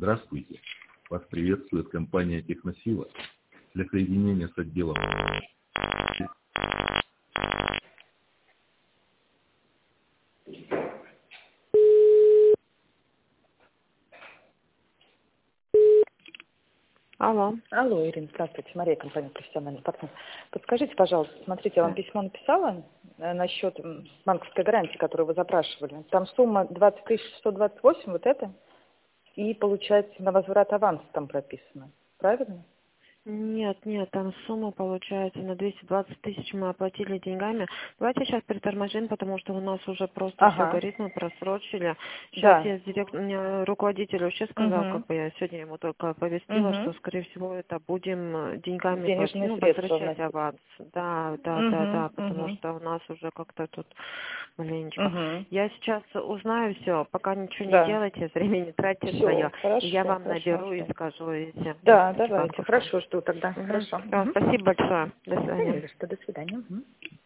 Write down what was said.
Здравствуйте. Вас приветствует компания «Техносила». Для соединения с отделом. Алло. Алло, Ирина, здравствуйте. Мария, компания «Профессиональный партнер». Подскажите, пожалуйста, смотрите, я вам письмо написала насчет банковской гарантии, которую вы запрашивали. Там сумма 20 628, вот это, и, получается, на возврат аванса там прописано. Правильно? Нет, там сумма получается на 220 тысяч мы оплатили деньгами. Давайте сейчас приторможим, потому что у нас уже просто все горит, мы просрочили. Сейчас я мне руководитель вообще сказал, как бы я сегодня ему только повестила, что, скорее всего, это будем деньгами возвращать аванс. Да, потому что у нас уже как-то тут маленечко. Я сейчас узнаю все, пока ничего не делайте, времени не тратьте свое. Я вам наберу и скажу, если... Да, давайте. Хорошо, жду тогда. Хорошо. Спасибо большое. До свидания. До свидания.